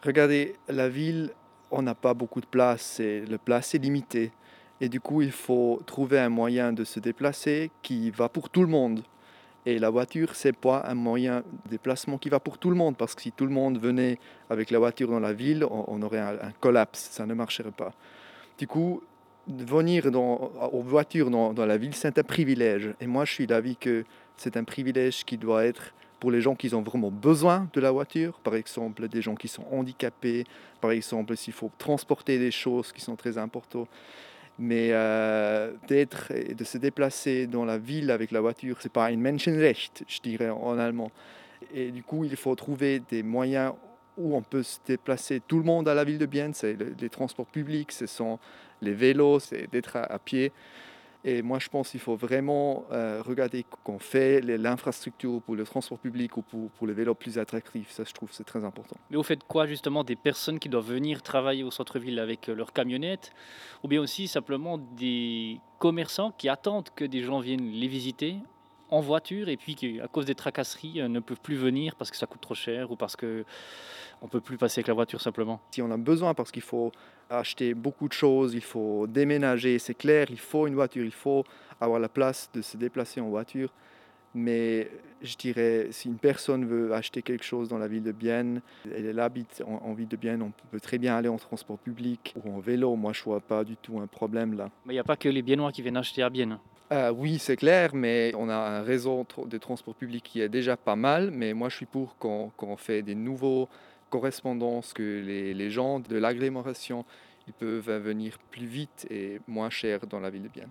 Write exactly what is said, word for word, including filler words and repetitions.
Regardez, la ville, on n'a pas beaucoup de place, c'est la place est limitée et du coup, il faut trouver un moyen de se déplacer qui va pour tout le monde et la voiture, c'est pas un moyen de déplacement qui va pour tout le monde parce que si tout le monde venait avec la voiture dans la ville, on on aurait un un collapse, ça ne marcherait pas. Du coup, de venir dans en voiture dans dans la ville, c'est un privilège et moi, je suis d'avis que c'est un privilège qui doit être pour les gens qui ont vraiment besoin de la voiture. Par exemple, des gens qui sont handicapés, par exemple, s'il faut transporter des choses qui sont très importantes. Mais heu, d'être et de se déplacer dans la ville avec la voiture, c'est pas ein Menschenrecht, je dirais en allemand et du coup, il faut trouver des moyens où on peut se déplacer tout le monde à la ville de Bienne. C'est le les transports publics, ce sont les vélos, c'est d'être à à pied et moi, je pense qu'il faut vraiment, heu, regarder qu'on fait les l'infrastructure pour le transport public ou pour pour les vélos plus attractifs. Ça, je trouve, c'est très important. Mais au fait de quoi justement? Des personnes qui doivent venir travailler au centre-ville avec, heu, leur camionnette? Ou bien aussi simplement des commerçants qui attendent que des gens viennent les visiter en voiture et puis qui, à cause des tracasseries, heu, ne peuvent plus venir parce que ça coûte trop cher ou parce qu'on peut plus passer avec la voiture simplement? Si on a besoin parce qu'il faut acheter beaucoup de choses, il faut déménager, c'est clair, il faut une voiture, il faut avoir la place de se déplacer en voiture. Mais je dirais, si une personne veut acheter quelque chose dans la ville de Bienne, elle habite en, en ville de Bienne, on peut très bien aller en transport public ou en vélo. Moi, je vois pas du tout un problème là. Mais il y a pas que les Biennois qui viennent acheter à Bienne. Euh, oui, c'est clair, mais on a un réseau tr- de transport public qui est déjà pas mal. Mais moi, je suis pour qu'on qu'on fait des nouveaux correspondances, que les, les gens de l'agglomération ils peuvent venir plus vite et moins cher dans la ville de Bienne.